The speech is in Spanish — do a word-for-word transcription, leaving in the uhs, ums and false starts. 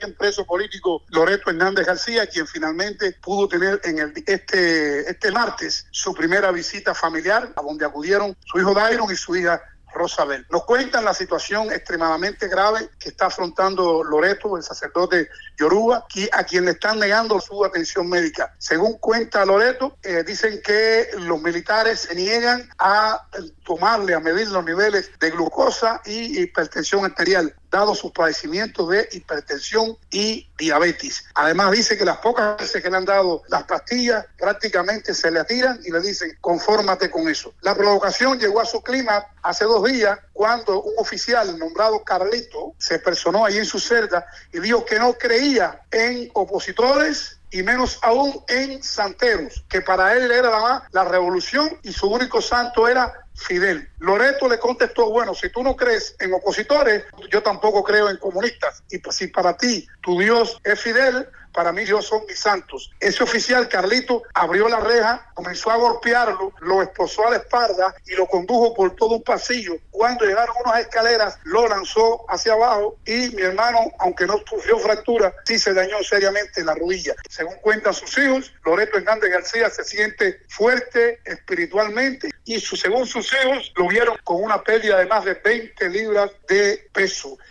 preso político Loreto Hernández García, quien finalmente pudo tener en el, este, este martes su primera visita familiar, a donde acudieron su hijo Dairon y su hija Rosabel. Nos cuentan la situación extremadamente grave que está afrontando Loreto, el sacerdote yoruba, a quien le están negando su atención médica. Según cuenta Loreto, eh, dicen que los militares se niegan a tomarle, a medir los niveles de glucosa y hipertensión arterial, dado sus padecimientos de hipertensión y diabetes. Además dice que las pocas veces que le han dado las pastillas prácticamente se le atiran y le dicen confórmate con eso. La provocación llegó a su clima hace dos días cuando un oficial nombrado Carlito se personó allí en su celda y dijo que no creía en opositores y menos aún en santeros, que para él era la, la revolución y su único santo era Fidel. Loreto le contestó, bueno, si tú no crees en opositores, yo tampoco creo en comunistas. Y pues si para ti tu Dios es Fidel, para mí Dios son mis santos. Ese oficial, Carlito, abrió la reja, comenzó a golpearlo, lo esposó a la espalda y lo condujo por todo un pasillo. Cuando llegaron unas escaleras, lo lanzó hacia abajo y mi hermano, aunque no sufrió fractura, sí se dañó seriamente la rodilla. Según cuentan sus hijos, Loreto Hernández García se siente fuerte espiritualmente y su, según sus hijos lo vieron con una pérdida de más de veinte libras de peso.